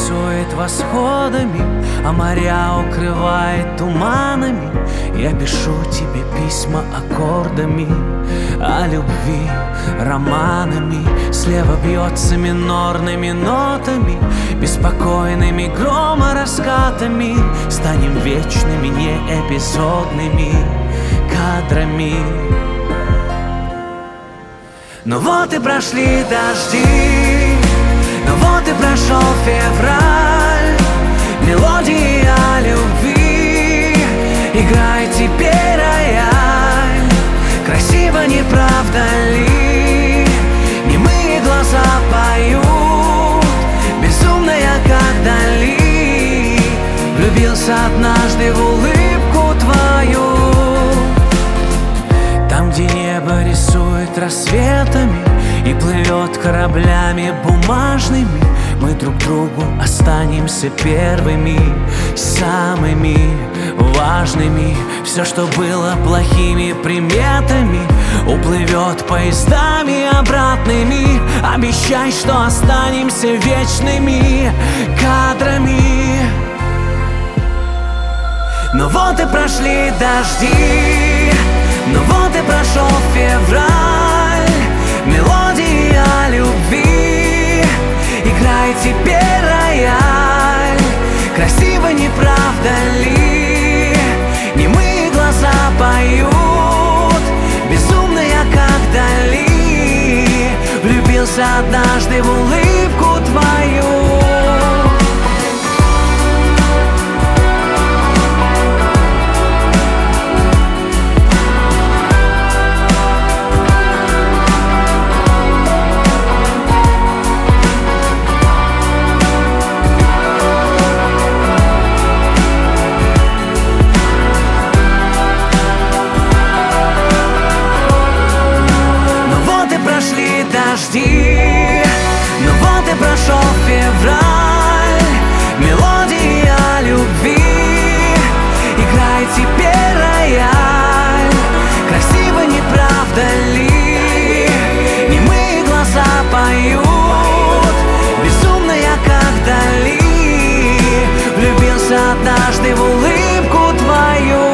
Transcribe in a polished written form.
рисует восходами, а моря укрывает туманами. Я пишу тебе письма аккордами, о любви романами. Слева бьется минорными нотами, беспокойными громораскатами. Станем вечными, не эпизодными кадрами. Но вот и прошли дожди, но вот и прошел февраль. Мелодии о любви играет теперь рояль. Красиво, не правда ли? Немые глаза поют, безумно я как Дали. Влюбился однажды в улыбку твою. Там, где небо рисует рассветами и плывет кораблями бумажными, мы друг другу останемся первыми, самыми важными. Все, что было плохими приметами, уплывет поездами обратными. Обещай, что останемся вечными кадрами. Но вот и прошли дожди, но вот и прошел февраль. Мелодии о любви играет теперь рояль. Красиво, не правда ли? Немые глаза поют, безумно я как Дали. Влюбился однажды в улыбку твою. Дожди, но вот и прошел февраль. Мелодии о любви играет теперь рояль. Красиво, не правда ли? Немые глаза поют, безумно я как Дали. Влюбился однажды в улыбку твою.